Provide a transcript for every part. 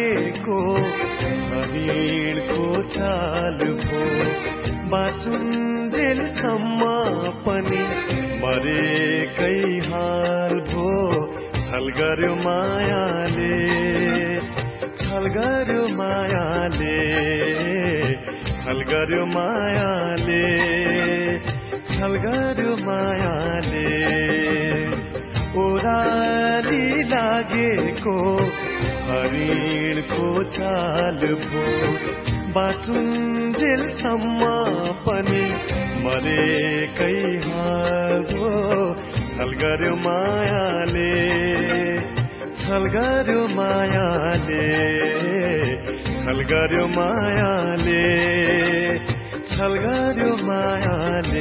लागेको हरिणको चाल भो बाँचुन्जेलसम्म पनि मरेकै हाल भो छल गर्यो मायाले छल गर्यो मायाले छल गर्यो मायाले छल गर्यो मायाले ओराली लागेको हरिणको चाल भो बाँचुन्जेलसम्म पनि मरेकै हाल भो छल गर्यो मायाले छल गर्यो मायाले छल गर्यो मायाले छल गर्यो मायाले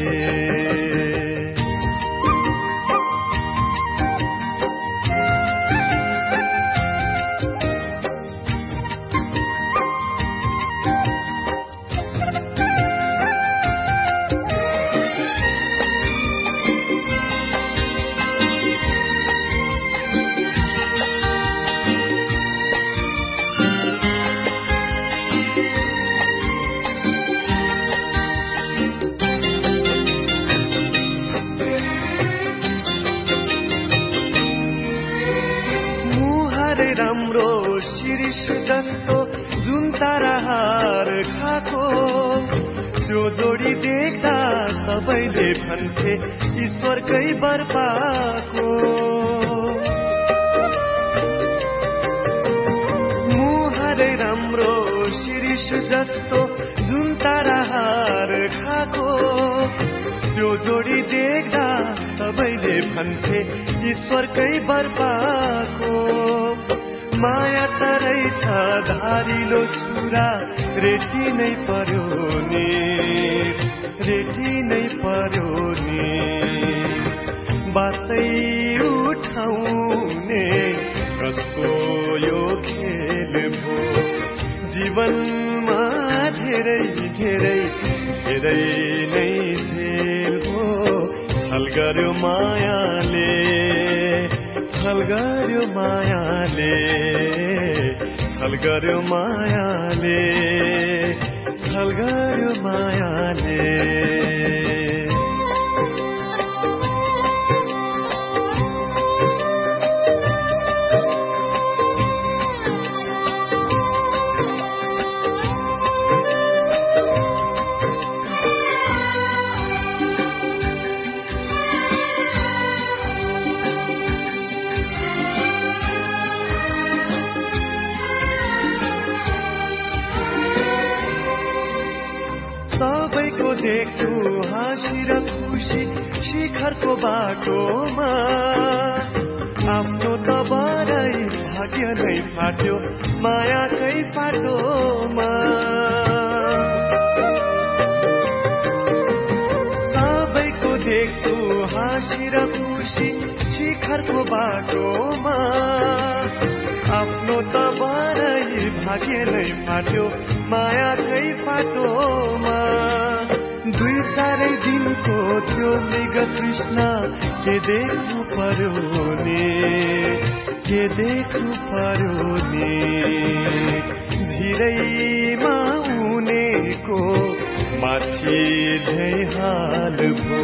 राम्रो शिरीष जस्तो जुन ताराहार खाको त्यो जोडी देख्दा सबैले भन्थे ईश्वरकै वर पाको मुहारै राम्रो शिरीष जस्तो जुन ताराहार खाको त्यो जोडी देख्दा सबैले भन्थे ईश्वरकै वर पाको माया तरै छ धारिलो छुरा रेटी नै पर्यो नि रेटी नै पर्यो नि बातै उठाउने कसको यो खेल भो जीवनमा धेरै धेरै धेरै नै खेल भो छल गर्यो मायाले छल गर्यो मायाले छल गर्यो मायाले छल गर्यो मायाले सबैको देख्छु हाँसी र खुसी शिखरको बाटोमा आफ्नो त बरै भाग्य नै फाट्यो मायाकै फाटोमा सबैको देख्छु हाँसी र खुसी शिखरको बाटोमा आफ्नो त बरै भाग्य नै फाट्यो मायाकै फाटोमा दुई चारै दिनको त्यो मृग कृष्ण के देख्नु पर्यो नि के देख्नु पर्यो नि धीरैमा उनेको माथि झै हाल भो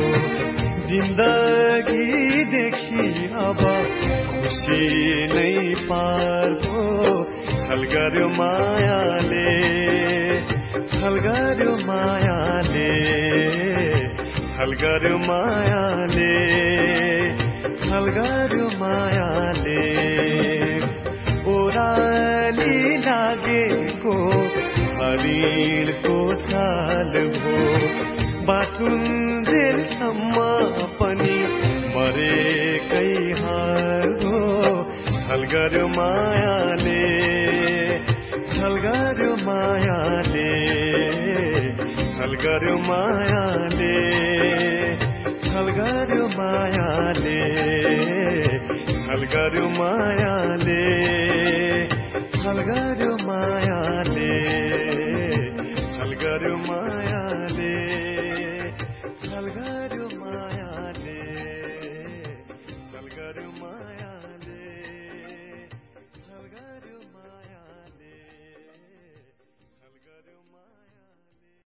जिन्दगीदेखि अब खुसी नै पार भो छल गर्यो मायाले छल गर्यो मायाले छल गर्यो मायाले छल गर्यो मायाले ओराली लागेको हरिणको चाल भो बाँचुन्जेलसम्म पनि मरेकै हाल भो छल गर्यो मायाले छल गर्यो मायाले छल गर्यो मायाले छल गर्यो मायाले छल गर्यो मायाले छल गर्यो